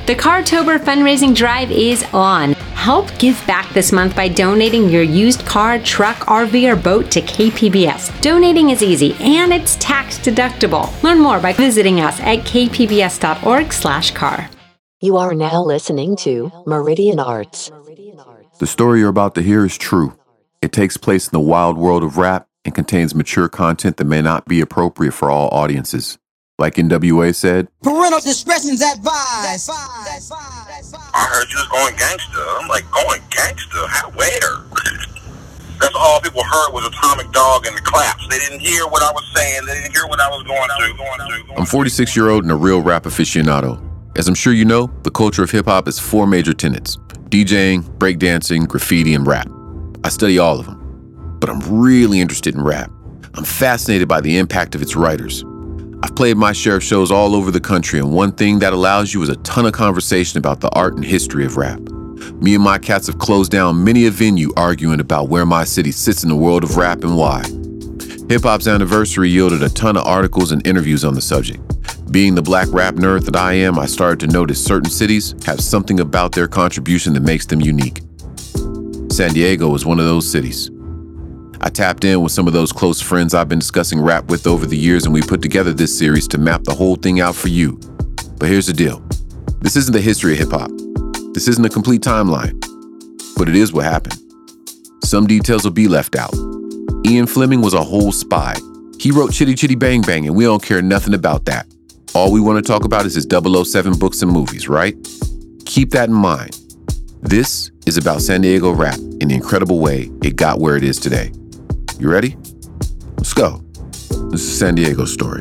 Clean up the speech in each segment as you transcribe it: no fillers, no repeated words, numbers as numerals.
The Cartober fundraising drive is on. Help give back this month by donating your used car, truck, RV, or boat to KPBS. Donating is easy and it's tax deductible. Learn more by visiting us at kpbs.org/car. You are now listening to Meridian Arts. The story you're about to hear is true. It takes place in the wild world of rap and contains mature content that may not be appropriate for all audiences. Like NWA said, parental discretion's advised. I heard you was going gangster. I'm like, going gangster? How? Where? That's all people heard was Atomic Dog and the claps. They didn't hear what I was saying. They didn't hear what I was going through. I'm 46-year-old and a real rap aficionado. As I'm sure you know, the culture of hip-hop has 4 major tenets: DJing, breakdancing, graffiti, and rap. I study all of them. But I'm really interested in rap. I'm fascinated by the impact of its writers. I've played my share of shows all over the country, and one thing that allows you is a ton of conversation about the art and history of rap. Me and my cats have closed down many a venue arguing about where my city sits in the world of rap and why. Hip-hop's anniversary yielded a ton of articles and interviews on the subject. Being the black rap nerd that I am, I started to notice certain cities have something about their contribution that makes them unique. San Diego is one of those cities. I tapped in with some of those close friends I've been discussing rap with over the years, and we put together this series to map the whole thing out for you. But here's the deal. This isn't the history of hip-hop. This isn't a complete timeline. But it is what happened. Some details will be left out. Ian Fleming was a whole spy. He wrote Chitty Chitty Bang Bang, and we don't care nothing about that. All we want to talk about is his 007 books and movies, right? Keep that in mind. This is about San Diego rap and the incredible way it got where it is today. You ready? Let's go. This is San Diego Story.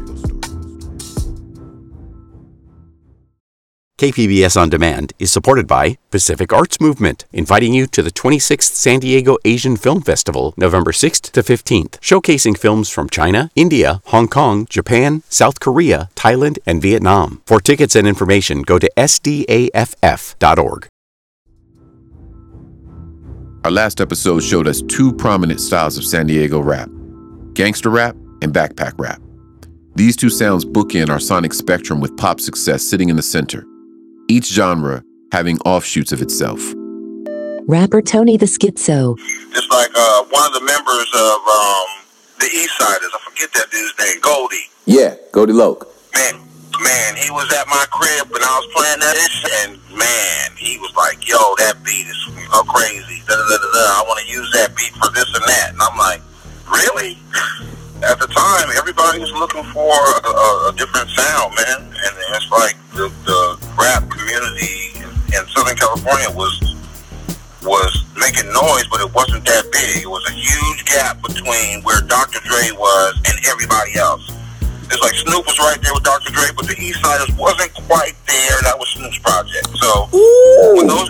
KPBS On Demand is supported by Pacific Arts Movement, inviting you to the 26th San Diego Asian Film Festival, November 6th to 15th, showcasing films from China, India, Hong Kong, Japan, South Korea, Thailand, and Vietnam. For tickets and information, go to sdaff.org. Our last episode showed us 2 prominent styles of San Diego rap: gangster rap and backpack rap. These 2 sounds bookend our sonic spectrum, with pop success sitting in the center, each genre having offshoots of itself. Rapper Tony the Schizo. Just like one of the members of the East Siders, I forget that dude's name, Goldie. Yeah, Goldie Loke. Man, he was at my crib when I was playing that shit, and man, he was like, yo, that beat is so crazy. I want to use that beat for this and that. And I'm like, really? At the time, everybody was looking for a different sound, man. And it's like the rap community in Southern California was making noise, but it wasn't that big. It was a huge gap between where Dr. Dre was and everybody else. It's like Snoop was right there with Dr. Dre, but the East Siders wasn't quite there. That was Snoop's project. So when those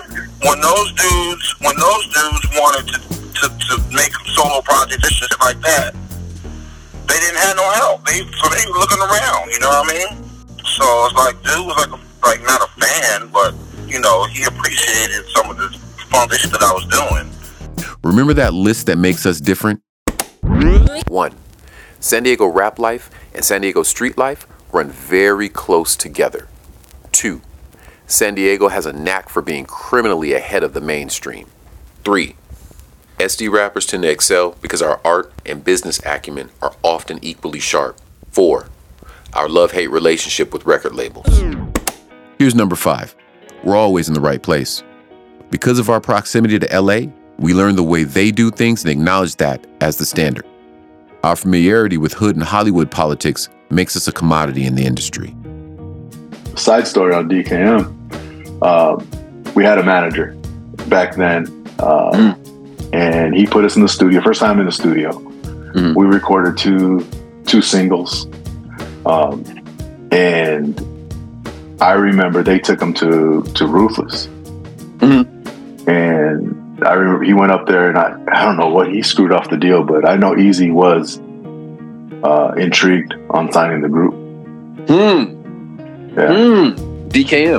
dudes wanted to make solo projects and shit like that, they didn't have no help. They were looking around. You know what I mean? So it's like dude was like not a fan, but you know he appreciated some of the fun shit that I was doing. Remember that list that makes us different? 1. San Diego rap life and San Diego street life run very close together. 2. San Diego has a knack for being criminally ahead of the mainstream. 3. SD rappers tend to excel because our art and business acumen are often equally sharp. 4. Our love-hate relationship with record labels. Here's number 5. We're always in the right place. Because of our proximity to LA, we learn the way they do things and acknowledge that as the standard. Our familiarity with hood and Hollywood politics makes us a commodity in the industry. Side story on DKM, we had a manager back then, and he put us in the studio. First time in the studio, we recorded two singles, and I remember they took him to Ruthless, and I remember he went up there, and I don't know what he screwed off the deal, but I know Easy was intrigued on signing the group. DKM.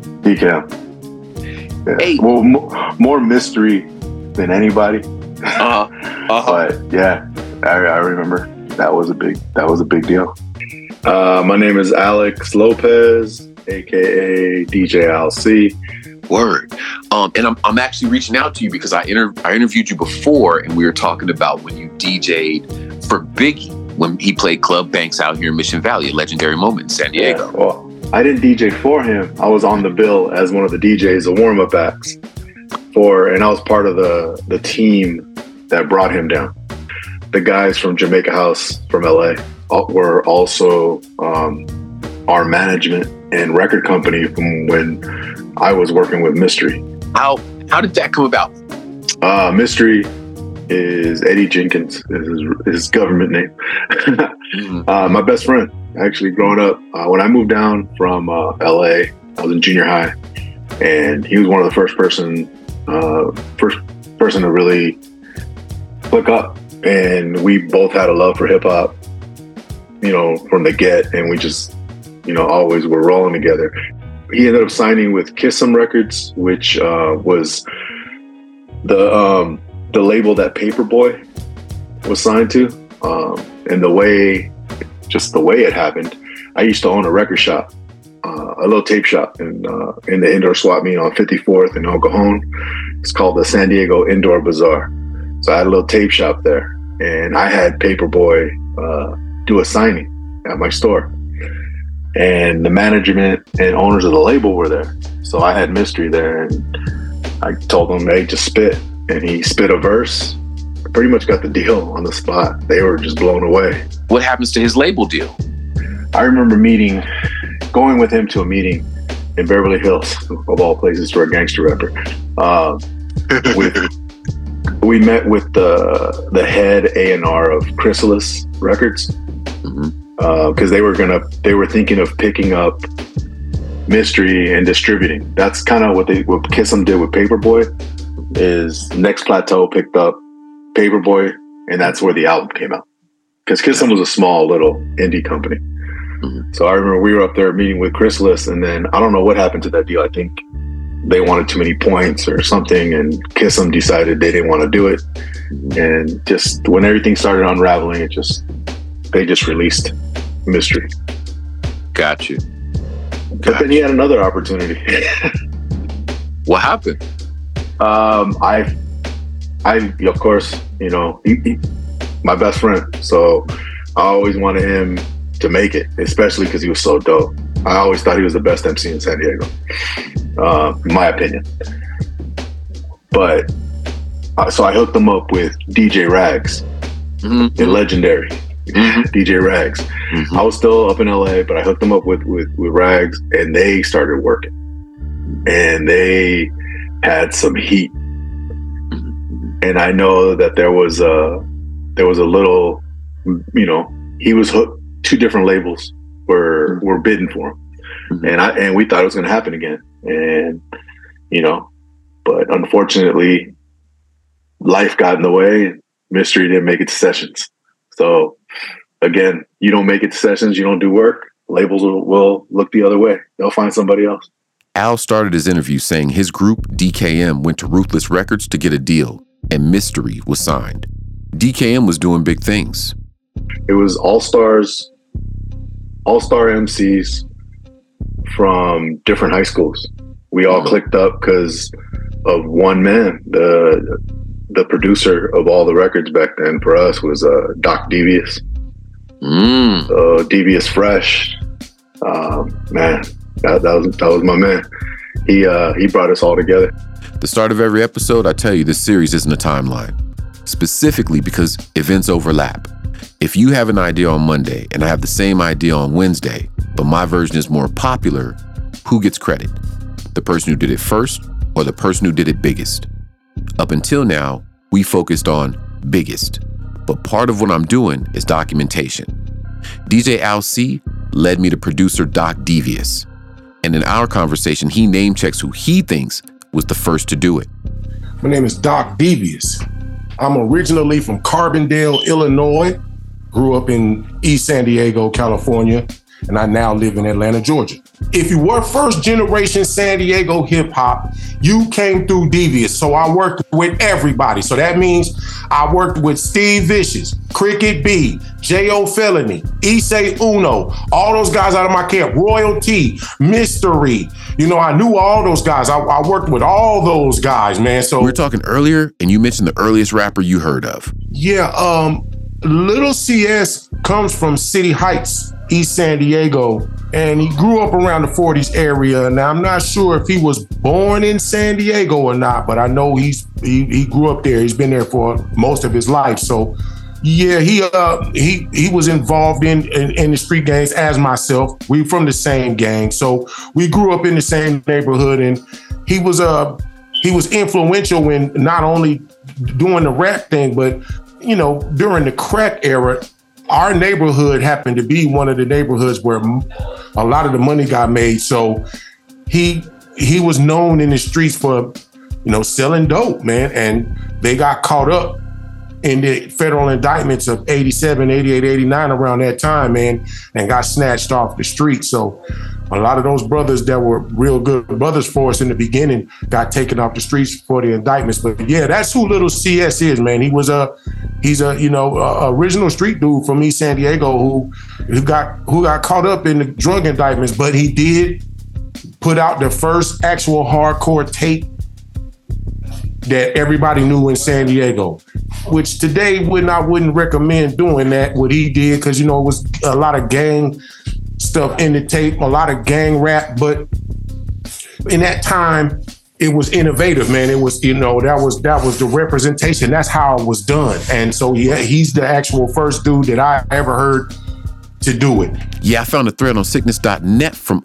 Yeah. Hey. Well, more mystery than anybody. But yeah, I remember that was a big deal. My name is Alex Lopez. aka DJ Al C. Word. And I'm actually reaching out to you because I interviewed you before, and we were talking about when you DJ'd for Biggie when he played Club Banks out here in Mission Valley, a legendary moment in San Diego. Yeah, well, I didn't DJ for him. I was on the bill as one of the DJs, the warm-up acts and I was part of the team that brought him down. The guys from Jamaica House from LA were also our management and record company from when I was working with Mystery. How did that come about? Mystery is Eddie Jenkins, is his government name. My best friend, actually, growing up. When I moved down from LA, I was in junior high, and he was one of the first person to really click up. And we both had a love for hip hop, from the get, and we just, always were rolling together. He ended up signing with Kiss 'Em Records, which was the label that Paperboy was signed to. And the way it happened, I used to own a record shop, a little tape shop in the indoor swap meet on 54th in El Cajon. It's called the San Diego Indoor Bazaar. So I had a little tape shop there, and I had Paperboy do a signing at my store. And the management and owners of the label were there. So I had Mystery there, and I told him, hey, just spit. And he spit a verse. I pretty much got the deal on the spot. They were just blown away. What happens to his label deal? I remember going with him to a meeting in Beverly Hills, of all places for a gangster rapper. We met with the head A&R of Chrysalis Records, because they were thinking of picking up Mystery and distributing. That's kind of what Kiss 'Em did with Paperboy. Is Next Plateau picked up Paperboy, and that's where the album came out. Because Kiss 'Em was a small little indie company. So I remember we were up there meeting with Chrysalis, and then I don't know what happened to that deal. I think they wanted too many points or something, and Kiss 'Em decided they didn't want to do it. And just when everything started unraveling, they just released Mystery. Got you. But then he had another opportunity. What happened? I of course, he, my best friend. So I always wanted him to make it, especially because he was so dope. I always thought he was the best MC in San Diego, in my opinion. But so I hooked him up with DJ Rags, the legendary DJ Rags. I was still up in LA, but I hooked him up with Rags, and they started working, and they had some heat. And I know that there was a little, he was hooked. 2 different labels were bidding for him, and we thought it was going to happen again. And but unfortunately, life got in the way. Mystery didn't make it to sessions. So again, you don't make it to sessions, you don't do work. Labels will look the other way. They'll find somebody else. Al started his interview saying his group, DKM, went to Ruthless Records to get a deal, and Mystery was signed. DKM was doing big things. It was all-star MCs from different high schools. We all clicked up because of one man. The producer of all the records back then for us was Doc Devious. Devious Fresh. Man, that was my man. He brought us all together. The start of every episode, I tell you, this series isn't a timeline, specifically because events overlap. If you have an idea on Monday and I have the same idea on Wednesday, but my version is more popular, who gets credit? The person who did it first or the person who did it biggest? Up until now, we focused on biggest, but part of what I'm doing is documentation. DJ Al C led me to producer Doc Devious, and in our conversation, he name checks who he thinks was the first to do it. My name is Doc Devious. I'm originally from Carbondale, Illinois. Grew up in East San Diego, California, and I now live in Atlanta, Georgia. if you were first generation San Diego hip hop, you came through Devious. So I worked with everybody. So that means I worked with Steve Vicious, Cricket B, J.O. Felony, Issei Uno, all those guys out of my camp, Royalty, Mystery. You know, I knew all those guys. I worked with all those guys, man. So we were talking earlier, and you mentioned the earliest rapper you heard of. Yeah, Little CS comes from City Heights, East San Diego, and he grew up around the 40s area. Now, I'm not sure if he was born in San Diego or not, but I know he grew up there. He's been there for most of his life. So, yeah, he was involved in the street gangs as myself. We from the same gang, so we grew up in the same neighborhood, and he was influential in not only doing the rap thing, but you know, during the crack era, our neighborhood happened to be one of the neighborhoods where a lot of the money got made. So he was known in the streets for, you know, selling dope, man. And they got caught up in the federal indictments of 87, 88, 89 around that time, man, and got snatched off the street. So a lot of those brothers that were real good brothers for us in the beginning got taken off the streets for the indictments. But yeah, that's who Little CS is, man. He's a original street dude from East San Diego who got caught up in the drug indictments, but he did put out the first actual hardcore tape that everybody knew in San Diego, which today I wouldn't recommend doing that, what he did, because, you know, it was a lot of gang stuff in the tape, a lot of gang rap, but in that time, it was innovative, man. It was, you know, that was the representation. That's how it was done. And so, yeah, he's the actual first dude that I ever heard to do it. Yeah, I found a thread on sickness.net from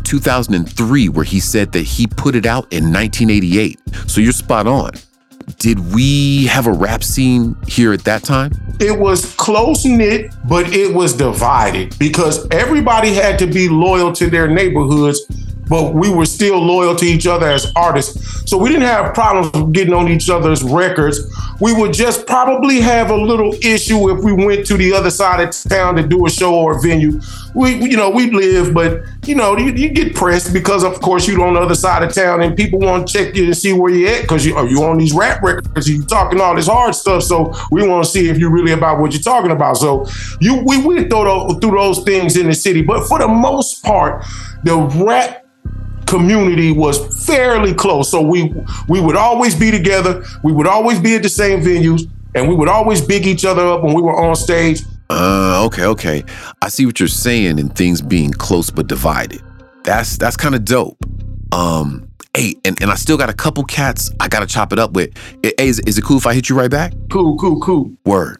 2003 where he said that he put it out in 1988. So you're spot on. Did we have a rap scene here at that time? It was close-knit, but it was divided because everybody had to be loyal to their neighborhoods, but we were still loyal to each other as artists. So we didn't have problems getting on each other's records. We would just probably have a little issue if we went to the other side of town to do a show or a venue. We'd live, but you get pressed because of course you're on the other side of town and people want to check you and see where you at because you on these rap records, you talking all this hard stuff. So we want to see if you're really about what you're talking about. So we went through those things in the city, but for the most part, the rap community was fairly close. So we would always be together. We would always be at the same venues, and we would always big each other up when we were on stage. Okay. I see what you're saying in things being close but divided. That's kind of dope. Hey, and I still got a couple cats I gotta chop it up with. Hey, is it cool if I hit you right back? Cool. Word.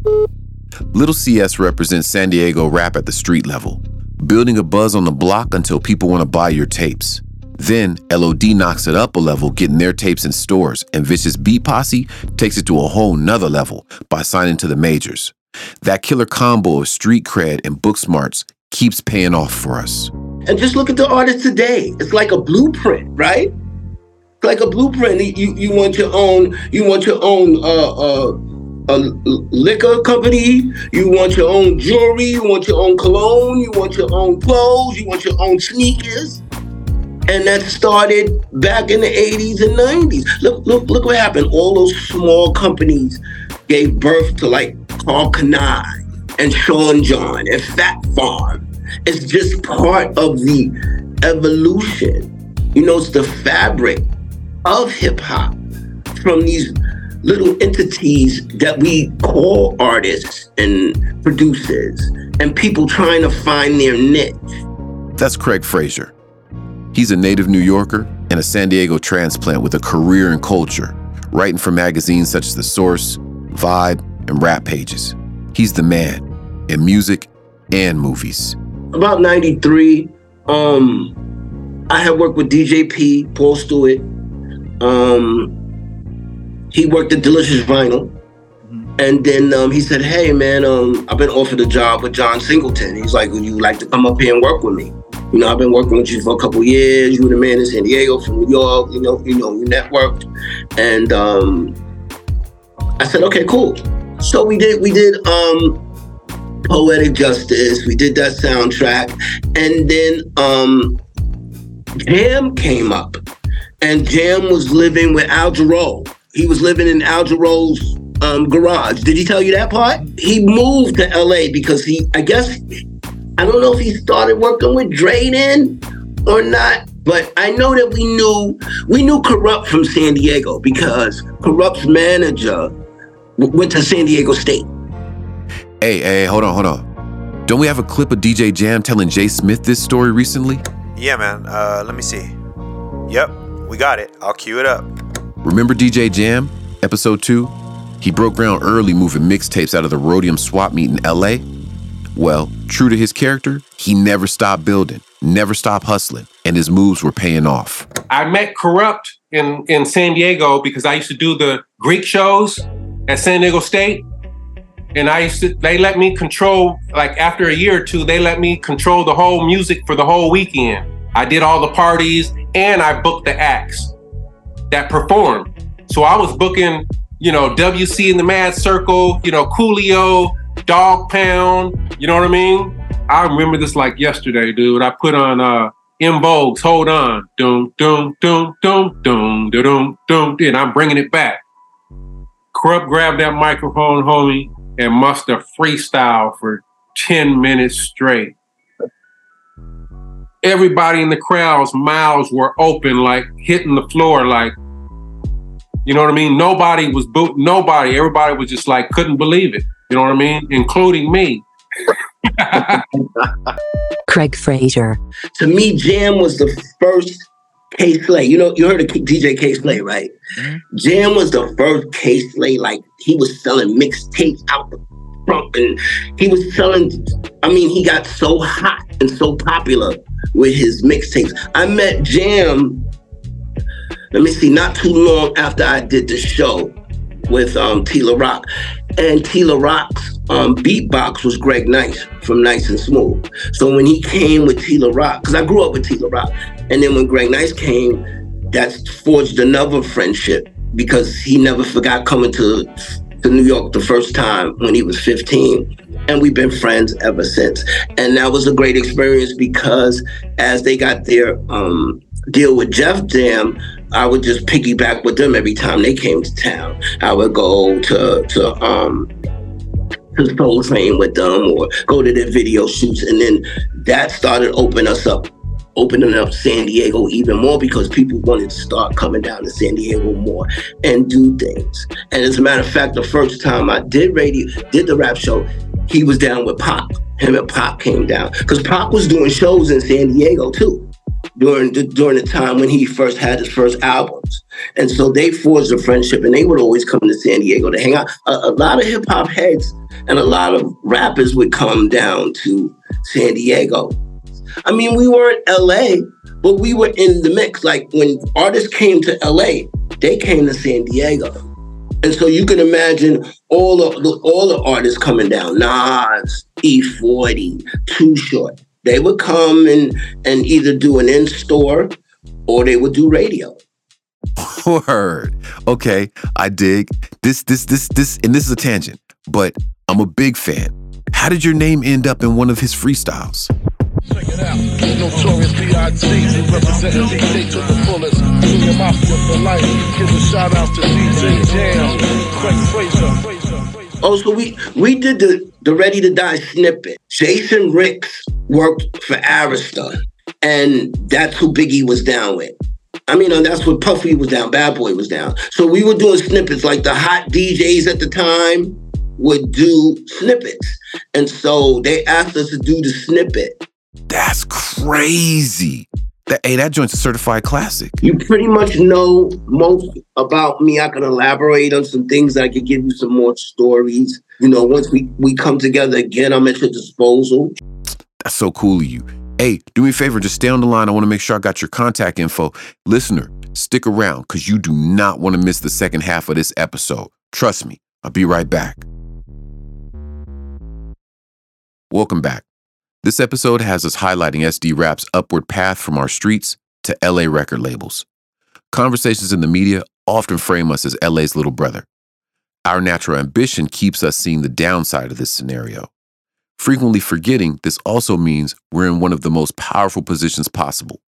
Little CS represents San Diego rap at the street level, building a buzz on the block until people want to buy your tapes. Then LOD knocks it up a level, getting their tapes in stores, and Vicious Beat Posse takes it to a whole nother level by signing to the majors. That killer combo of street cred and book smarts keeps paying off for us. And just look at the artists today. It's like a blueprint, right? Like a blueprint. You want your own a liquor company, you want your own jewelry, you want your own cologne, you want your own clothes, you want your own sneakers. And that started back in the 80s and 90s. Look what happened. All those small companies gave birth to like Carl Kanai and Sean John and Fat Farm. It's just part of the evolution. It's the fabric of hip hop from these little entities that we call artists and producers and people trying to find their niche. That's Craig Frazier. He's a native New Yorker and a San Diego transplant with a career in culture, writing for magazines such as The Source, Vibe, and Rap Pages. He's the man in music and movies. About 93, I had worked with DJ P, Paul Stewart. He worked at Delicious Vinyl. And then he said, hey, man, I've been offered a job with John Singleton. He's like, would you like to come up here and work with me? I've been working with you for a couple of years. You were the man in San Diego from New York. We networked. And I said, okay, cool. So we did Poetic Justice. We did that soundtrack. And then Jam came up, and Jam was living with Al Jarreau. He was living in Al Jarreau's garage. Did he tell you that part? He moved to LA because I don't know if he started working with Dre then or not, but I know that we knew Corrupt from San Diego because Corrupt's manager went to San Diego State. Hey, hold on. Don't we have a clip of DJ Jam telling Jay Smith this story recently? Yeah, man. Let me see. Yep, we got it. I'll cue it up. Remember DJ Jam, episode 2? He broke ground early moving mixtapes out of the Rhodium swap meet in LA. Well, true to his character, he never stopped building, never stopped hustling, and his moves were paying off. I met Corrupt in San Diego because I used to do the Greek shows at San Diego State. And they let me control, like after a year or two, they let me control the whole music for the whole weekend. I did all the parties and I booked the acts that performed. So I was booking, WC in the Mad Circle, Coolio, Dog Pound, you know what I mean? I remember this like yesterday, dude. I put on En Vogue's Hold On. Dum, dum, dum, dum, dum, dum, dum, and I'm bringing it back. Corrupt grabbed that microphone, homie, and must have freestyle for 10 minutes straight. Everybody in the crowd's mouths were open, like hitting the floor, like, you know what I mean? Nobody was nobody. Everybody was just like, couldn't believe it. You know what I mean? Including me. Craig Fraser. To me, Jam was the first K-Slay. You heard of DJ K-Slay, right? Mm-hmm. Jam was the first K-Slay. Like, he was selling mixtapes out the front, and he was selling. He got so hot and so popular with his mixtapes. I met Jam, not too long after I did the show with T-La Rock. And T-La Rock's beatbox was Greg Nice from Nice and Smooth. So when he came with T-La Rock, because I grew up with T-La Rock, and then when Greg Nice came, that forged another friendship because he never forgot coming to New York the first time when he was 15. And we've been friends ever since. And that was a great experience because as they got their deal with Def Jam, I would just piggyback with them every time they came to town. I would go to Soul Train with them or go to their video shoots. And then that started opening up San Diego even more because people wanted to start coming down to San Diego more and do things. And as a matter of fact, the first time I did the rap show, he was down with Pac. Him and Pac came down because Pac was doing shows in San Diego too during the time when he first had his first albums. And so they forged a friendship and they would always come to San Diego to hang out. A lot of hip hop heads and a lot of rappers would come down to San Diego. We weren't LA, but we were in the mix. Like when artists came to LA, they came to San Diego. And so you can imagine all the artists coming down, Nas, E40, Too Short. They would come and either do an in-store or they would do radio. Word. Okay, I dig. This, and this is a tangent, but I'm a big fan. How did your name end up in one of his freestyles? Check it out. Notorious B.I.G. representing DJ to the fullest. Junior Mafia for life. Give a shout out to DJ Jam, Craig Fraser. Oh, so we did the Ready to Die snippet. Jason Ricks worked for Arista, and that's who Biggie was down with. That's what Puffy was down, Bad Boy was down. So we were doing snippets, like the hot DJs at the time would do snippets. And so they asked us to do the snippet. That's crazy. That joint's a certified classic. You pretty much know most about me. I can elaborate on some things. I could give you some more stories. Once we come together again, I'm at your disposal. That's so cool of you. Hey, do me a favor, just stay on the line. I want to make sure I got your contact info. Listener, stick around because you do not want to miss the second half of this episode. Trust me, I'll be right back. Welcome back. This episode has us highlighting SD Rap's upward path from our streets to LA record labels. Conversations in the media often frame us as LA's little brother. Our natural ambition keeps us seeing the downside of this scenario, frequently forgetting this also means we're in one of the most powerful positions possible,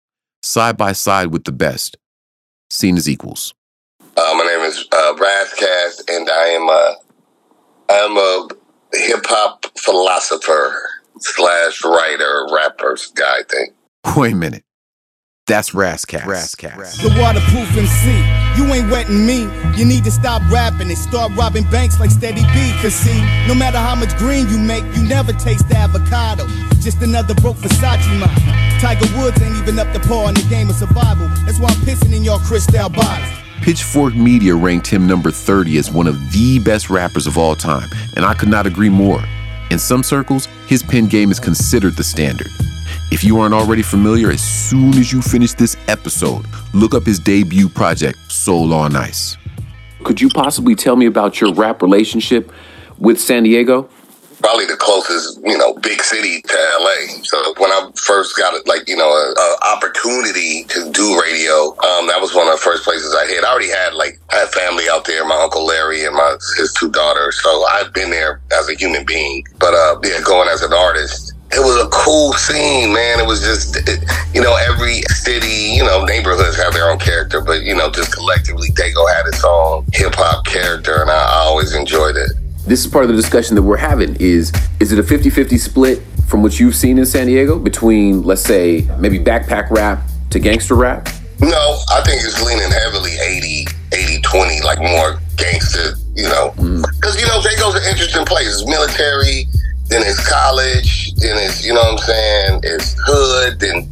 side by side with the best, seen as equals. My name is Razzcast, and I am a hip-hop philosopher / writer, rapper guy thing. Wait a minute. That's Razzcast. The waterproof MC, you ain't wetting me. You need to stop rapping and start robbing banks like Steady B. Cause see, no matter how much green you make, you never taste the avocado. Just another broke Versace model. Tiger Woods ain't even up to par in the game of survival. That's why I'm pissing in your crystal bottles. Pitchfork Media ranked him number 30 as one of the best rappers of all time, and I could not agree more. In some circles, his pen game is considered the standard. If you aren't already familiar, as soon as you finish this episode, look up his debut project, Soul on Ice. Could you possibly tell me about your rap relationship with San Diego? Probably the closest, big city to LA. So when I first got an opportunity to do radio, that was one of the first places I hit. I already had I had family out there, my Uncle Larry and his 2 daughters. So I've been there as a human being. But going as an artist, it was a cool scene, man. It was just, every city, neighborhoods have their own character, but, just collectively, Dago had its own hip-hop character, and I always enjoyed it. This is part of the discussion that we're having. Is it a 50-50 split from what you've seen in San Diego between, let's say, maybe backpack rap to gangster rap? No, I think it's leaning heavily 80-20, like more gangster, Because, Dago's an interesting place. It's military, then it's college, then it's, it's hood, then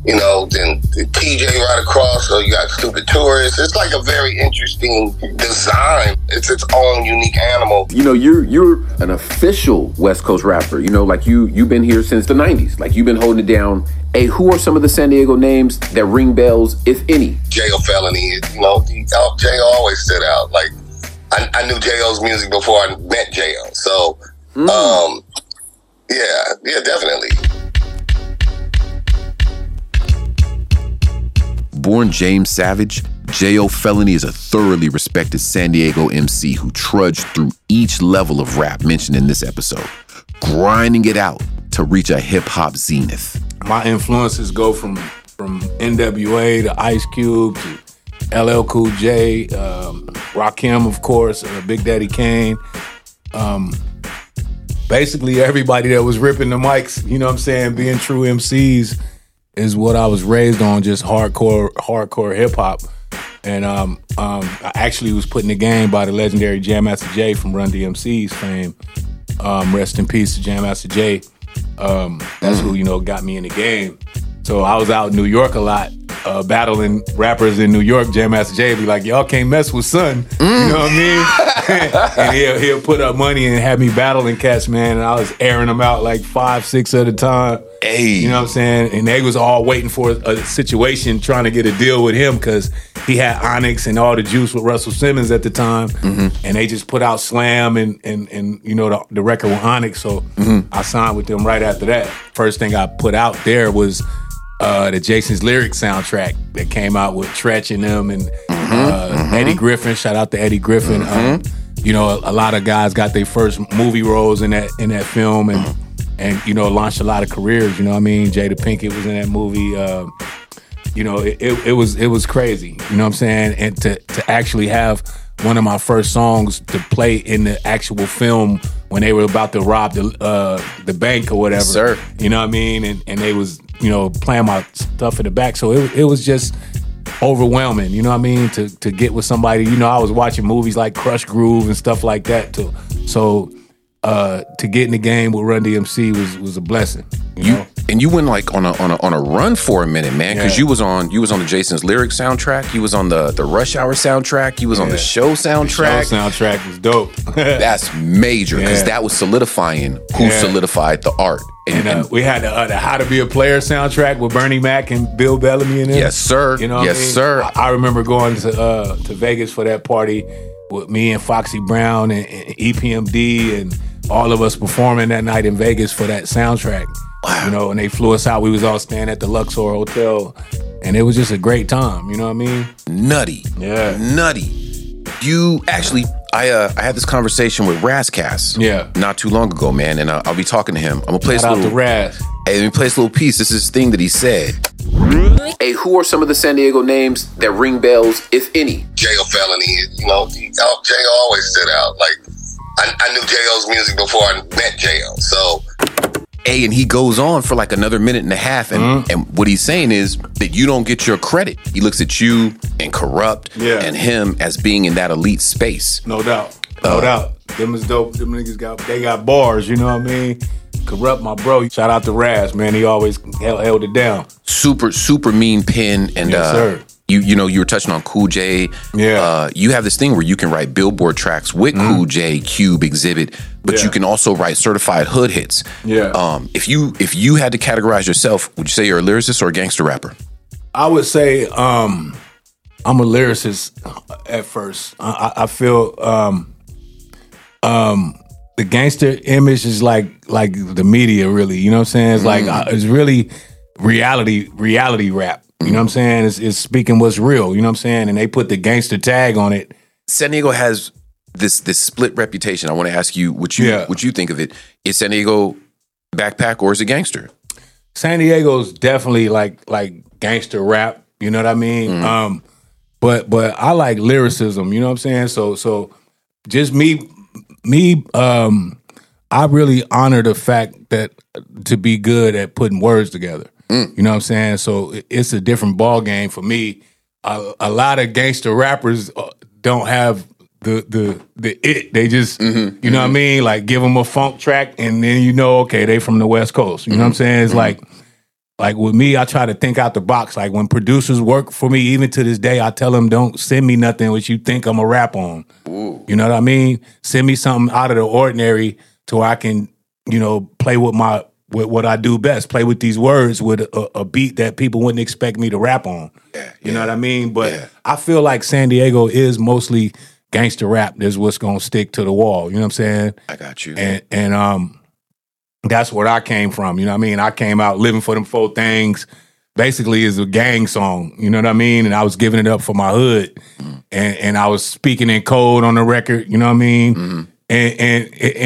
TJ right across, so you got stupid tourists. It's like a very interesting design. It's its own unique animal. You're an official West Coast rapper. You've been here since the 90s. Like, you've been holding it down. Hey, who are some of the San Diego names that ring bells, if any? J.O. Felony, J.O. always stood out. Like, I knew J.O.'s music before I met J.O. So, Yeah, definitely. Born James Savage, J.O. Felony is a thoroughly respected San Diego MC who trudged through each level of rap mentioned in this episode, grinding it out to reach a hip-hop zenith. My influences go from NWA to Ice Cube to LL Cool J, Rakim, of course, Big Daddy Kane. Basically, everybody that was ripping the mics, being true MCs is what I was raised on, just hardcore hip hop. And I actually was put in the game by the legendary Jam Master Jay from Run DMC's fame. Rest in peace to Jam Master Jay. That's who, got me in the game. So I was out in New York a lot, battling rappers in New York. Jam Master Jay be like, y'all can't mess with Son. You know what I mean? And he'll put up money and have me battling cats, man. And I was airing them out like 5, 6 at a time. Hey. You know what I'm saying? And they was all waiting for a situation, trying to get a deal with him because he had Onyx and all the juice with Russell Simmons at the time. Mm-hmm. And they just put out Slam and the record with Onyx. So I signed with them right after that. First thing I put out there was the Jason's Lyrics soundtrack that came out with Tretch and them and Eddie Griffin. Shout out to Eddie Griffin. A lot of guys got their first movie roles in that film and launched a lot of careers. You know what I mean? Jada Pinkett was in that movie. It was crazy. You know what I'm saying? And to actually have one of my first songs to play in the actual film when they were about to rob the bank or whatever. Yes, sir. You know what I mean? And they was playing my stuff in the back. So it was just overwhelming, you know what I mean? To get with somebody, I was watching movies like Crush Groove and stuff like that too. So to get in the game with Run DMC was a blessing. You went like on a run for a minute, man, because you was on the Jason's Lyrics soundtrack, you was on the Rush Hour soundtrack, you was on the Show soundtrack. The Show soundtrack was dope. That's major because that was solidifying who solidified the art. And we had the How to Be a Player soundtrack with Bernie Mac and Bill Bellamy in it. Yes, sir. You know what I mean? Sir. I remember going to Vegas for that party with me and Foxy Brown and EPMD and all of us performing that night in Vegas for that soundtrack. Wow. And they flew us out. We was all staying at the Luxor Hotel, and it was just a great time. You know what I mean? Nutty. Yeah. Nutty. You actually, I had this conversation with Razzcast. Yeah. Not too long ago, man, and I'll be talking to him. I'm gonna play Shout this out to Raz. Hey, let me play this little piece. This is his thing that he said. Hey, who are some of the San Diego names that ring bells, if any? J.O. Felony, J.O. always stood out. Like, I knew J.O.'s music before I met J.O., so... Hey, and he goes on for like another minute and a half, and what he's saying is that you don't get your credit. He looks at you and Corrupt and him as being in that elite space. No doubt. No doubt. Them is dope. Them niggas got bars, you know what I mean? Corrupt, my bro. Shout out to Raz, man. He always held it down. Super mean pen. And yes, sir. You were touching on Cool J. Yeah. You have this thing where you can write Billboard tracks with Cool J, Cube, Exhibit, but you can also write certified hood hits. Yeah. If you had to categorize yourself, would you say you're a lyricist or a gangster rapper? I would say I'm a lyricist at first. I feel the gangster image is like the media, really. You know what I'm saying? It's like it's really reality rap. You know what I'm saying? It's speaking what's real. You know what I'm saying? And they put the gangster tag on it. San Diego has this split reputation. I want to ask you what you think of it. Is San Diego backpack or is it gangster? San Diego's definitely like gangster rap. You know what I mean? But I like lyricism. You know what I'm saying? So just me. I really honor the fact that to be good at putting words together. You know what I'm saying? So it's a different ball game for me. A lot of gangster rappers don't have the it. They just, you know what I mean? Like give them a funk track and then you know, okay, they from the West Coast. You know what I'm saying? It's like with me, I try to think out the box. Like when producers work for me, even to this day, I tell them, don't send me nothing which you think I'm a rap on. Ooh. You know what I mean? Send me something out of the ordinary to where I can, play with what I do best, play with these words with a beat that people wouldn't expect me to rap on. You know what I mean? But I feel like San Diego is mostly gangster rap. That's what's gonna stick to the wall. You know what I'm saying? I got you. And that's where I came from. You know what I mean? I came out living for them 4 things. Basically, is a gang song. You know what I mean? And I was giving it up for my hood, and I was speaking in code on the record. You know what I mean? And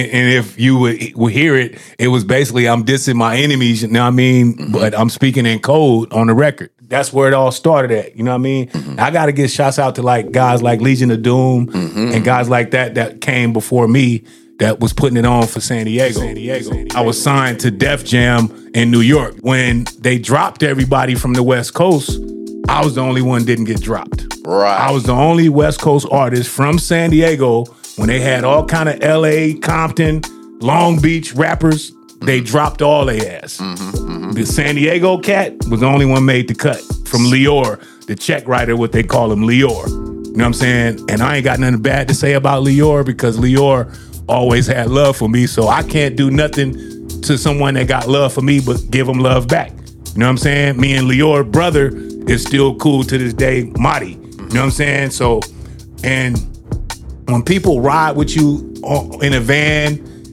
if you would hear it, it was basically I'm dissing my enemies, you know what I mean? But I'm speaking in code on the record. That's where it all started at, you know what I mean? I got to give shouts out to like guys like Legion of Doom and guys like that came before me that was putting it on for San Diego. I was signed to Def Jam in New York. When they dropped everybody from the West Coast, I was the only one that didn't get dropped. Right. I was the only West Coast artist from San Diego. When they had all kind of LA, Compton, Long Beach rappers, they dropped all their ass. The San Diego cat was the only one made the cut from Lior, the check writer, what they call him, Lior. You know what I'm saying? And I ain't got nothing bad to say about Lior because Lior always had love for me, so I can't do nothing to someone that got love for me but give them love back. You know what I'm saying? Me and Lior brother is still cool to this day, Marty. You know what I'm saying? So, and when people ride with you in a van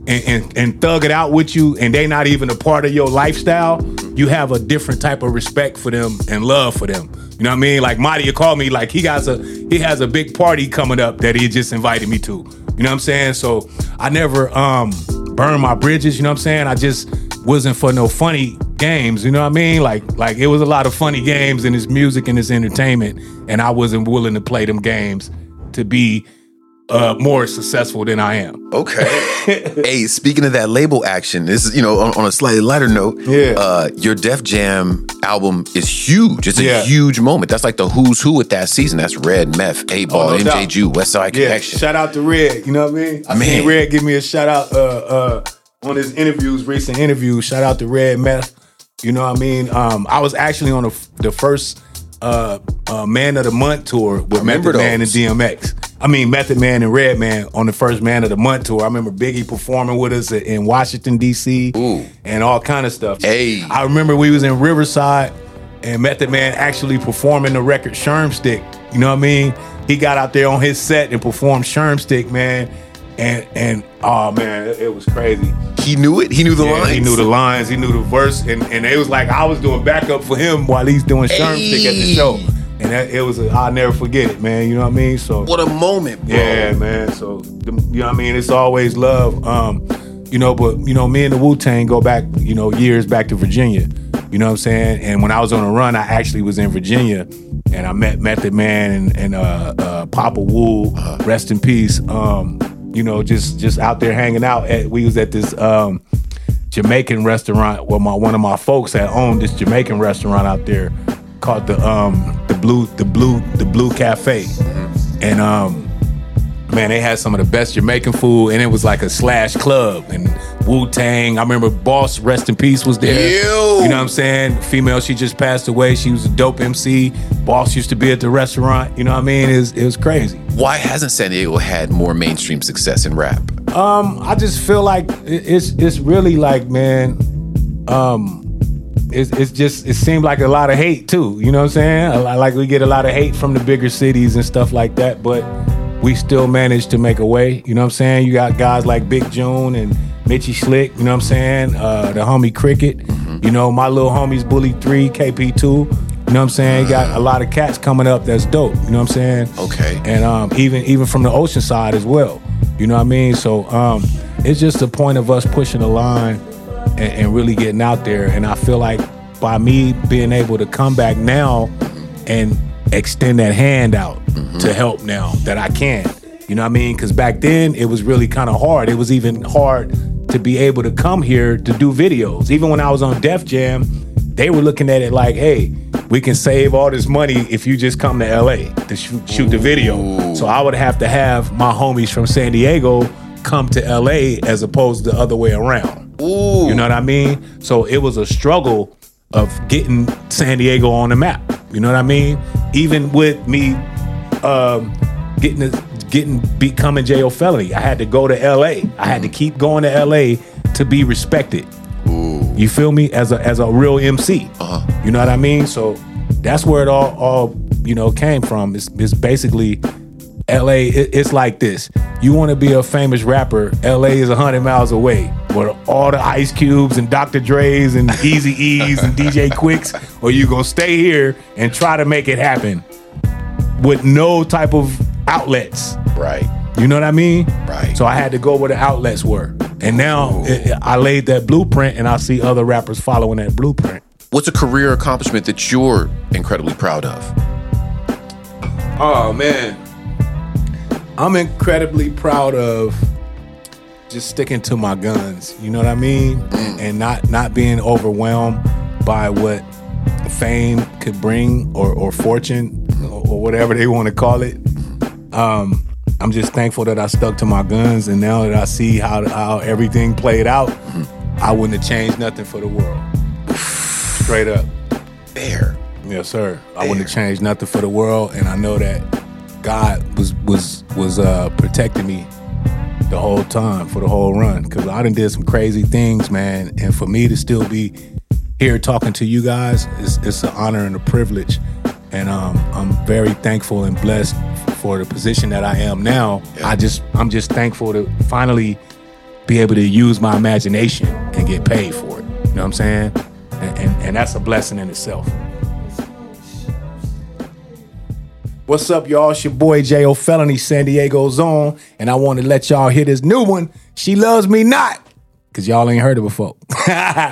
and thug it out with you and they not even a part of your lifestyle, you have a different type of respect for them and love for them. You know what I mean? Like Marty called me like he has a big party coming up that he just invited me to. You know what I'm saying? So I never burned my bridges, you know what I'm saying? I just wasn't for no funny games, you know what I mean? Like it was a lot of funny games in this music and this entertainment, and I wasn't willing to play them games to be more successful than I am. Okay. Hey, speaking of that label action, this is, on a slightly lighter note, your Def Jam album is huge. It's a huge moment. That's like the who's who with that season. That's Red, Meth, 8Ball, MJ Jew, West Side Connection. Shout out to Red, you know what I mean? I seen Red give me a shout out on his recent interviews. Shout out to Red, Meth. You know what I mean? I was actually on the first Man of the Month tour with Method Man and DMX. I mean, Method Man and Redman on the first Man of the Month tour. I remember Biggie performing with us in Washington, D.C. and all kind of stuff. Hey. I remember we was in Riverside and Method Man actually performing the record Shermstick. You know what I mean? He got out there on his set and performed Shermstick, man. And oh man, it was crazy. He knew it? He knew the lines? He knew the lines, he knew the verse, and it was like I was doing backup for him while he's doing Shermstick at the show. And it was I'll never forget it, man. You know what I mean? So what a moment, bro. Yeah, man. So you know what I mean? It's always love. you know, but, you know, me and the Wu-Tang go back, you know, years back to Virginia. You know what I'm saying? And when I was on a run, I actually was in Virginia, and I met Method Man and Papa Wu, rest in peace. You know, just out there hanging out. We was at this Jamaican restaurant. Well, one of my folks had owned this Jamaican restaurant out there called the Blue Cafe, and man, they had some of the best Jamaican food, and it was like a slash club. And Wu-Tang, I remember Boss, rest in peace, was there. You know what I'm saying? Female, she just passed away. She was a dope MC. Boss used to be at the restaurant. You know what I mean? It was crazy. Why hasn't San Diego had more mainstream success in rap? I just feel like it's really like, man, it seemed like a lot of hate too. You know what I'm saying? Like we get a lot of hate from the bigger cities and stuff like that, but we still managed to make a way. You know what I'm saying? You got guys like Big June and Mitchie Slick, you know what I'm saying? The homie Cricket. You know, my little homies Bully 3, KP2. You know what I'm saying? You got a lot of cats coming up that's dope. You know what I'm saying? Okay. And even from the ocean side as well. You know what I mean? So it's just a point of us pushing the line and really getting out there. And I feel like by me being able to come back now and extend that hand out to help now that I can. You know what I mean? Because back then it was really kind of hard. It was even hard to be able to come here to do videos. Even when I was on Def Jam, they were looking at it like, hey, we can save all this money if you just come to LA to shoot the video. So I would have to have my homies from San Diego come to LA as opposed to the other way around. You know what I mean? So it was a struggle of getting San Diego on the map. You know what I mean? Even with me becoming J.O. Felony, I had to go to LA. I had to keep going to LA to be respected. You feel me? As a real MC. You know what I mean? So that's where it all you know, came from. It's basically LA. It's like this. You want to be a famous rapper, LA is 100 miles away, where all the Ice Cubes and Dr. Dre's and Eazy-E's and DJ Quicks, or you gonna stay here and try to make it happen with no type of outlets. Right. You know what I mean? Right. So I had to go where the outlets were. And now I laid that blueprint, and I see other rappers following that blueprint. What's a career accomplishment that you're incredibly proud of? Oh, man. I'm incredibly proud of just sticking to my guns. You know what I mean? And not being overwhelmed by what fame could bring or fortune or whatever they want to call it. I'm just thankful that I stuck to my guns, and now that I see how everything played out, I wouldn't have changed nothing for the world. Straight up. Fair. Yes, sir. I wouldn't have changed nothing for the world, and I know that God was protecting me the whole time for the whole run, because I done did some crazy things, man, and for me to still be here talking to you guys, it's an honor and a privilege, and I'm very thankful and blessed for the position that I am now. I'm just thankful to finally be able to use my imagination and get paid for it. You know what I'm saying? And that's a blessing in itself. What's up, y'all? It's your boy J.O. Felony, San Diego's own, and I want to let y'all hear this new one, She Loves Me Not, because y'all ain't heard it before. Yeah.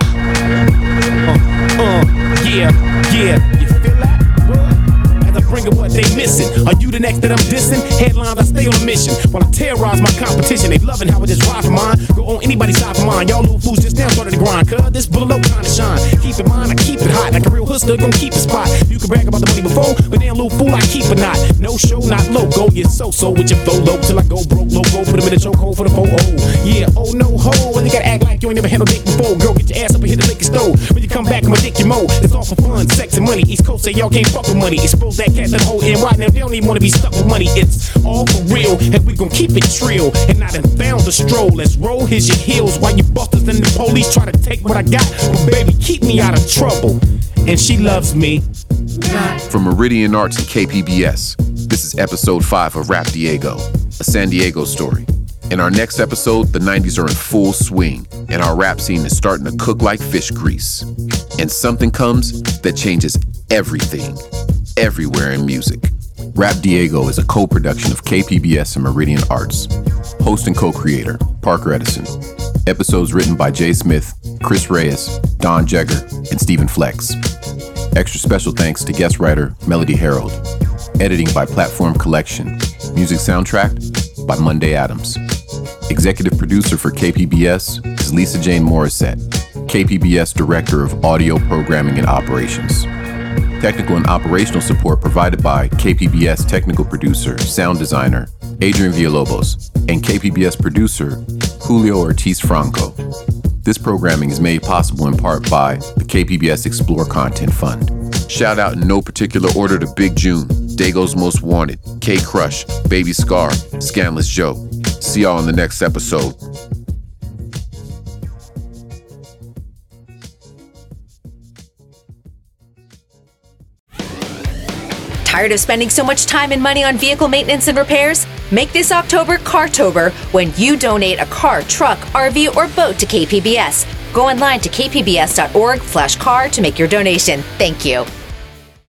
You feel that? As I bring up what they missing. Are you the next that I'm dissing? Headlines, I stay on a mission. While I terrorize my competition, they loving how I just ride for mine. Go on anybody's side for mine. Y'all little fools just now started to grind. Cause this bullet low kind of shine. Keep in mind, I keep it hot. Like a real hustler, gon' keep a spot. You can brag about the money before, but damn little fool, I keep it not. No show, not logo. You're so with your flow low till I go broke, logo. Put them in a chokehold for the 4-0. Yeah, oh no ho. Well, you gotta act like you ain't never handled dick before. Girl, get your ass up and hit the liquor stove. When you come back, I'ma dick your mo. It's all for fun, sex and money. East Coast say y'all can't fuck with money. Expose that cat, that whole NY. Now they don't even wanna be stuck with money. It's all for real, and we gon' keep it trill. And I done found the stroll. Let's roll, here's your heels. While you busters and the police try to take what I got. But baby, keep me out of trouble. And she loves me. From Meridian Arts and KPBS, this is episode 5 of Rap Diego, a San Diego story. In our next episode, the 90s are in full swing, and our rap scene is starting to cook like fish grease. And something comes that changes everything, everywhere in music. Rap Diego is a co-production of KPBS and Meridian Arts. Host and co-creator, Parker Edison. Episodes written by Jay Smith, Chris Reyes, Don Jegger, and Stephen Flex. Extra special thanks to guest writer Melody Harold. Editing by Platform Collection. Music soundtrack by Monday Adams. Executive producer for KPBS is Lisa Jane Morissette, KPBS Director of Audio Programming and Operations. Technical and operational support provided by KPBS technical producer, sound designer, Adrian Villalobos, and KPBS producer, Julio Ortiz Franco. This programming is made possible in part by the KPBS Explore Content Fund. Shout out in no particular order to Big June, Dago's Most Wanted, K Crush, Baby Scar, Scanless Joe. See y'all in the next episode. Tired of spending so much time and money on vehicle maintenance and repairs? Make this October Cartober when you donate a car, truck, RV, or boat to KPBS. Go online to kpbs.org/car to make your donation. Thank you.